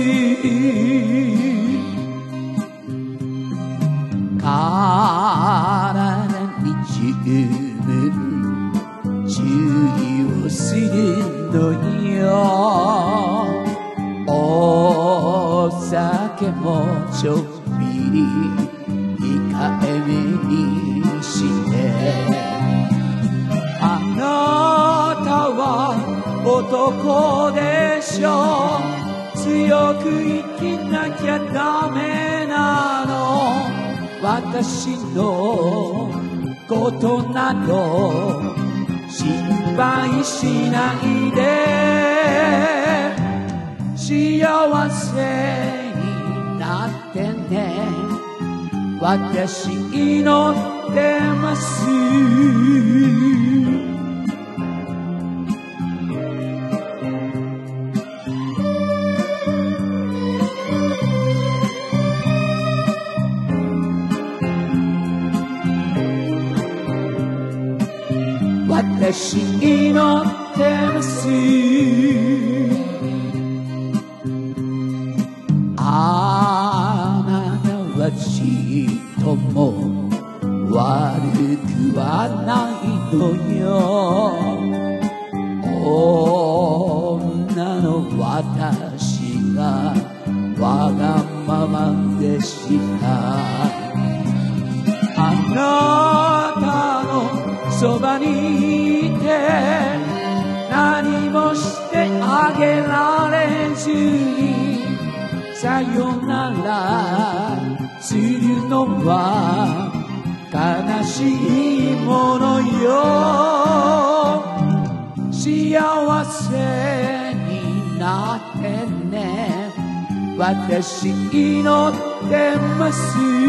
体に十分注意をするのよ。お酒もちょっぴり控えめにしてあなたは男でしょ強く生きなきゃダメなの私のことなど心配しないで幸せになってね私祈ってます私祈ってますあなたはちっとも悪くはないのよ女の私がわがままでしたあなたのそばにいて何もしてあげられずにさよならするのは悲しいものよ幸せになってね私祈ってます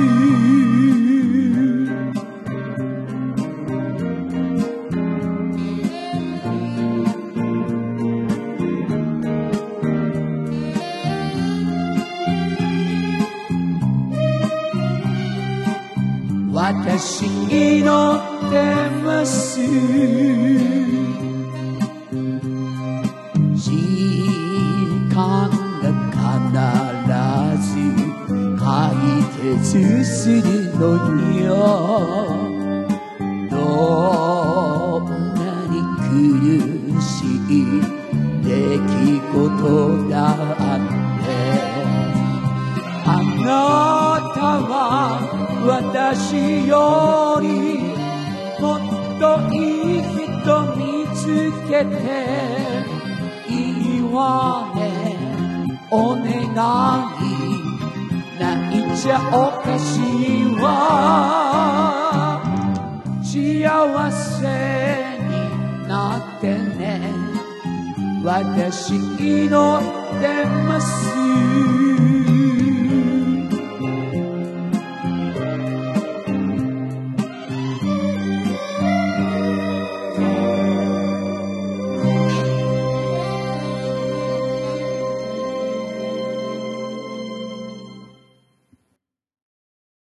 私祈ってます時間が必ず解決するのよどんなに苦しい出来事だってあなたは私よりもっといい人見つけていいわねお願い泣いちゃおかしいわ幸せになってね私祈ってます